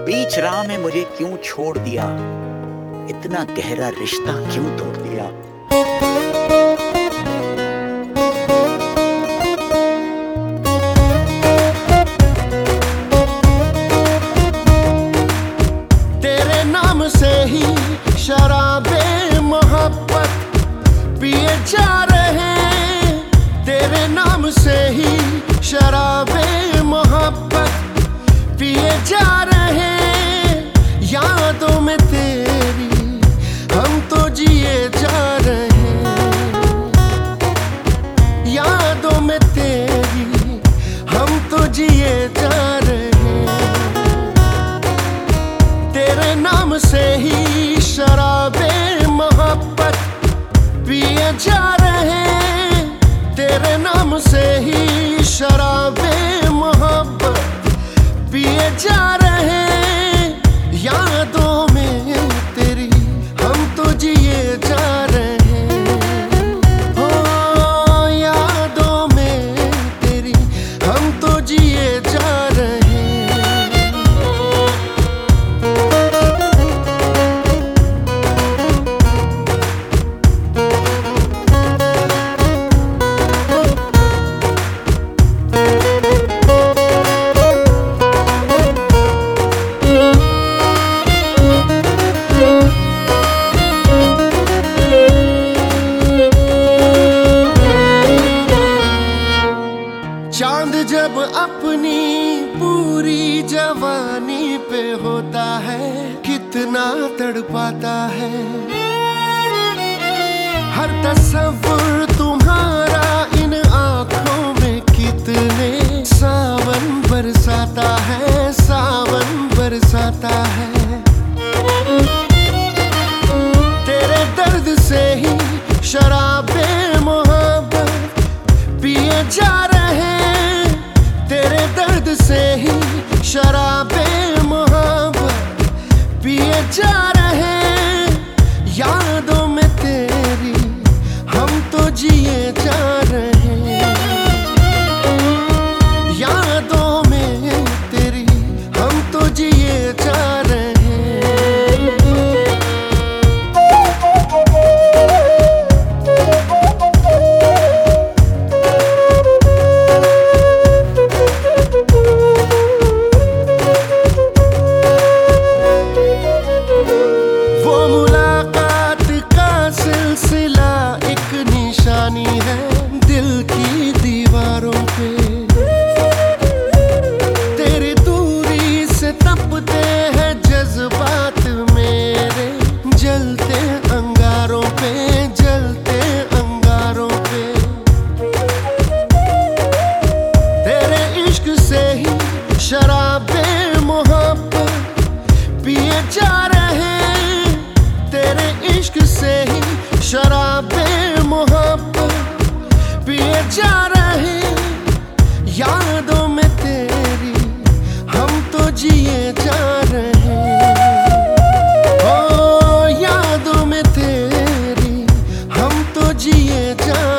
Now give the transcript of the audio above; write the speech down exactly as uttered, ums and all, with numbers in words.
बीच राह में मुझे क्यों छोड़ दिया, इतना गहरा रिश्ता क्यों तोड़ दिया। तेरे नाम से ही शराबे मोहब्बत पिए जा रहे हैं, तेरे नाम से ही शराबे मोहब्बत पिए जा रहे हैं। यादों में तेरी हम तो जिए जा रहे हैं, यादों में तेरी हम तो जिए जा रहे हैं। तेरे नाम से ही शराबे मोहब्बत पिए जा रहे हैं, तेरे नाम से ही शराबे मोहब्बत पिए जा रहे हैं। यादों में तेरी हम तो जिए जा रहे हैं, हो यादों में तेरी हम तो जिए जा रहे हैं। चांद जब अपनी पूरी जवानी पे होता है, कितना तड़पाता है। हर तस्वीर तुम्हारा इन आंखों में कितने सावन बरसाता है, सावन बरसाता है। तेरे दर्द से ही शराबे मोहब्बत पिए जा रहे हैं, तेरे दर्द से ही शराबे मोहब्बत पिए जा रहे हैं। यादों में तेरी हम तो जिए जा रहे हैं, यादों में तेरी हम तो जिए जा रहे हैं। सिलसिला एक निशानी है दिल की दीवारों पे, तेरी दूरी से तपते हैं जज्बात मेरे, जलते अंगारों पे, जलते अंगारों पे। तेरे इश्क से ही शराबे मोहब्बत पिए जा रहे हैं, तेरे इश्क से ही शराबे मोहब्बत पिए जा रहे हैं। यादों में तेरी हम तो जिए जा रहे हैं, ओ यादों में तेरी हम तो जिए जा